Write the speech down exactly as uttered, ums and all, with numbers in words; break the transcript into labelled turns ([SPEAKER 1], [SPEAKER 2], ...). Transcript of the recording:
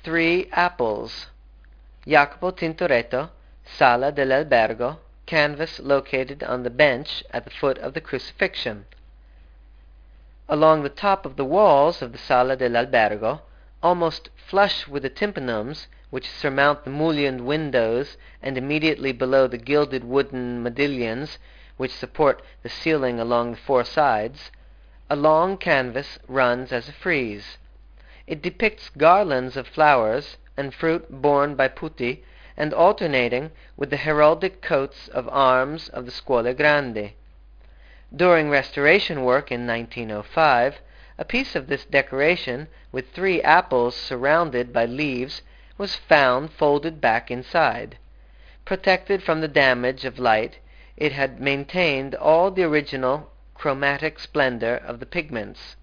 [SPEAKER 1] Three apples. Jacopo Tintoretto, Sala dell'Albergo, canvas located on the bench at the foot of the crucifixion. Along the top of the walls of the Sala dell'Albergo, almost flush with the tympanums, which surmount the mullioned windows, and immediately below the gilded wooden modillions which support the ceiling along the four sides, a long canvas runs as a frieze. It depicts garlands of flowers and fruit borne by putti, and alternating with the heraldic coats of arms of the Scuole Grandi. During restoration work in nineteen oh five, a piece of this decoration, with three apples surrounded by leaves, was found folded back inside. Protected from the damage of light, it had maintained all the original chromatic splendor of the pigments.